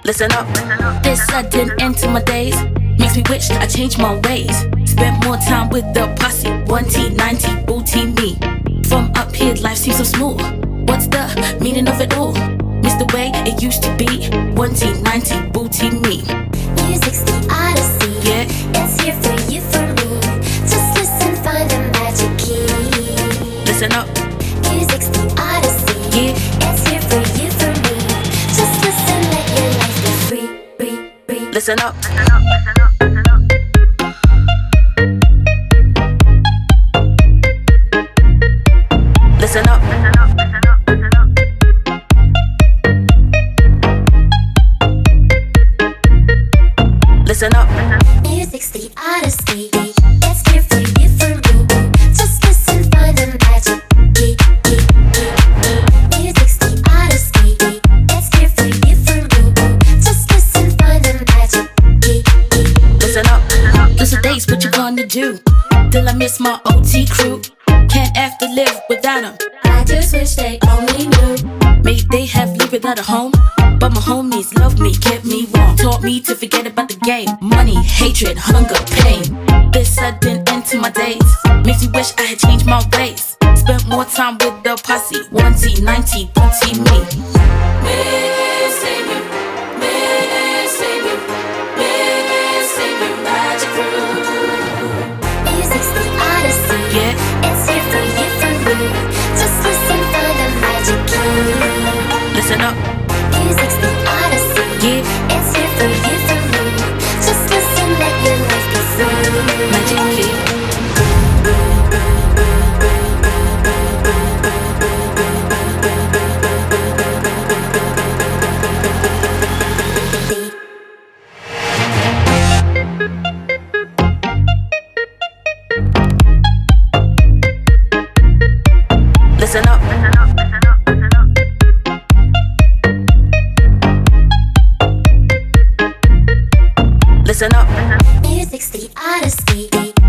Listen up. This sudden end to my days makes me wish I changed my ways. Spent more time with the posse, 1T, 90, booty me. From up here, life seems so smooth. What's the meaning of it all? Miss the way it used to be, 1T, 90, booty me. Music's the odyssey, Yeah, it's here for you, for me. Just listen, find the magic key. listen up. Music's the odyssey, Yeah, it's here for you, for me. Just listen, let your life be free, free, free. listen up. Listen up. Listen up. Music's the odyssey, it's here for you, for me. Just listen, find the magic key, key, key, key. Music's the odyssey, it's here for you, for me. Just listen, find the magic key, key. Listen up. Those are days, what you gonna do? Till I miss my OT crew. Can't have to live without them. I just wish they only knew. Maybe they have lived without a home, but my homies love me, kept me warm. Taught me to forget about the game. Money, hatred, hunger, pain. This sudden end to my days makes me wish I had changed my ways. Spent more time with the posse, 1T, 90, booty me. Missing you, missing you, missing you, magic crew. Music's the odyssey, Yeah, it's here for you, for me. Just listen, find the magic key. listen up. Music's the odyssey, Yeah, it's here for you, for me. Just listen, let your life be free. magic key. Listen up. Listen up. Music's the odyssey,